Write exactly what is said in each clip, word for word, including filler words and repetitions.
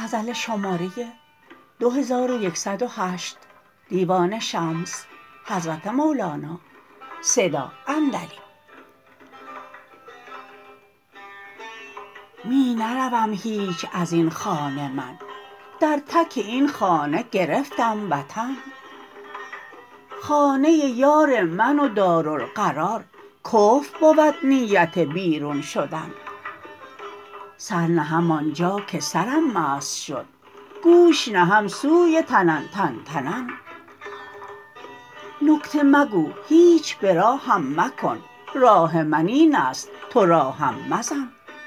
می نروم هیچ از این خانه من در تک این خانه گرفتم وطن خانه یار من و دارالقرار کفر بود نیت بیرون شدن سر نهم آنجا که سرم مست شد گوش نهم سوی تنن تن تنن نکته مگو هیچ به راهم مکن راه من این است تو راهم مزن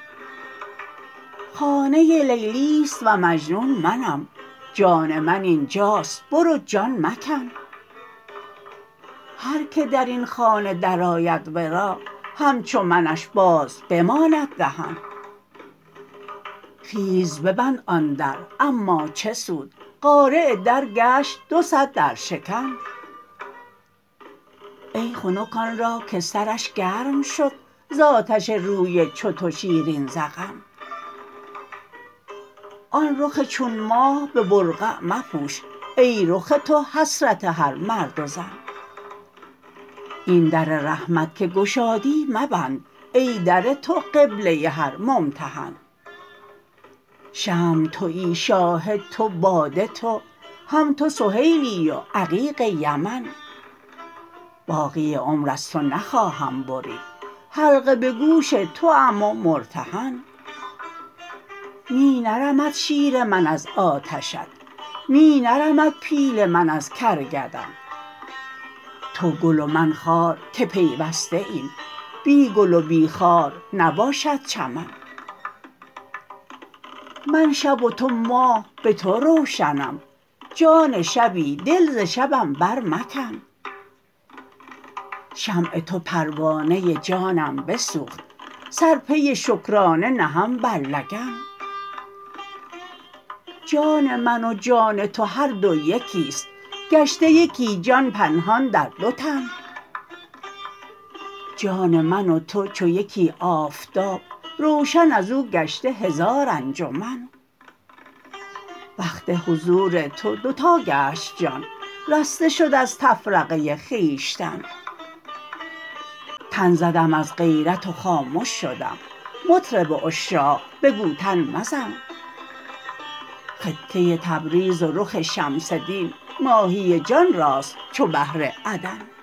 خانه لیلی است و مجنون منم جان من این جاست برو جان مکن هر که در این خانه درآید ورا همچو منش باز بماند دهن خیز ببند آن در اما چه سود قارع در گشت دو صد در شکن ای خنک آن را که سرش گرم شد ز آتش روی چو تو شیرین ذقن آن رخ چون ماه به برقع مپوش ای رخ تو حسرت هر مرد و زن این در رحمت که گشادی مبند ای در تو قبله هر ممتحن شمع توی شاهد تو باده تو هم تو سهیلی و عقیق یمن باقی عمر از تو نخواهم برید حلقه به گوش توام و مرتهن می نرمد شیر من از آتشت می نرمد پیل من از کرگدن تو گل و من خار که پیوسته ایم بی گل و بی خار نباشد چمن من شب و تو ماه به تو روشنم جان شبی دل ز شبم برمکن شمع تو پروانه جانم بسوخت سر پی شکرانه نهم بر لگن جان من و جان تو هر دو یکی است گشته یکی جان پنهان در دو تن جان من و تو چو یکی آفتاب روشن از او گشته هزار انجمن وقت حضور تو دوتا گشت جان رسته شد از تفرقه خویشتن تن زدم از غیرت و خامش شدم مطرب عشاق بگو تن مزن خطه تبریز و رخ شمس دین ماهی جان راست چو بحر عدن